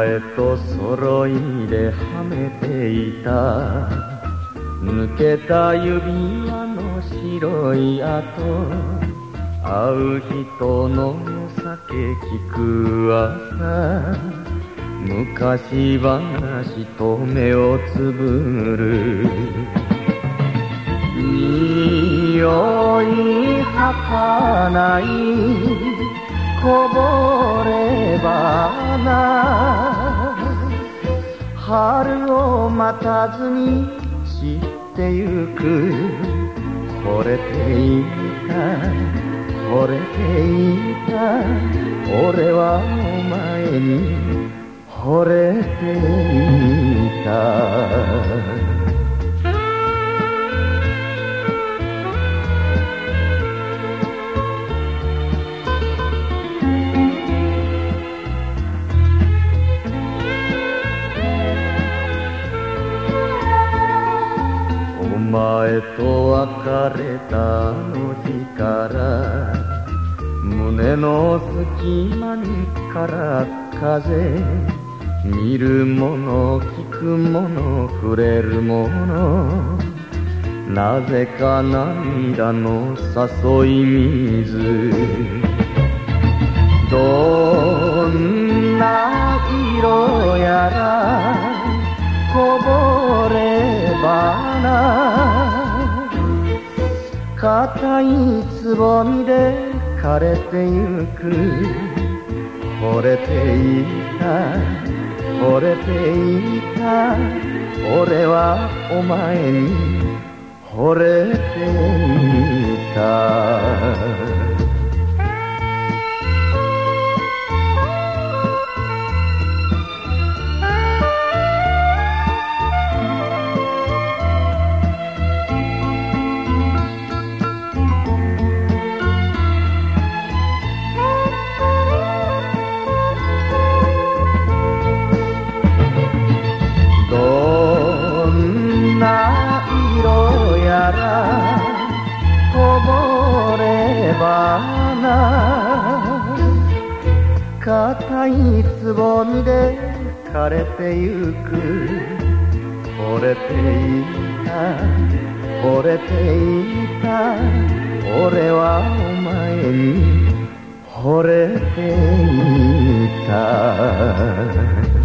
前と揃いではめていた抜けた指輪の白い跡、会う人の酒聞く朝、昔話と目をつぶる。匂い儚いこぼれ花、春を待たずに散ってゆく。惚れていた惚れていた俺はお前に惚れていた。お前と別れたあの日から胸の隙間にから風、見るもの聞くもの触れるもの、なぜか涙の誘い水。どんな色やらこぼれ花、固いつぼみで枯れてゆく。惚れていた惚れていた俺はお前に惚れていた。どんな色やらこぼれ花、固いつぼみで枯れてゆく。惚れていた惚れていた俺はお前に惚れていた。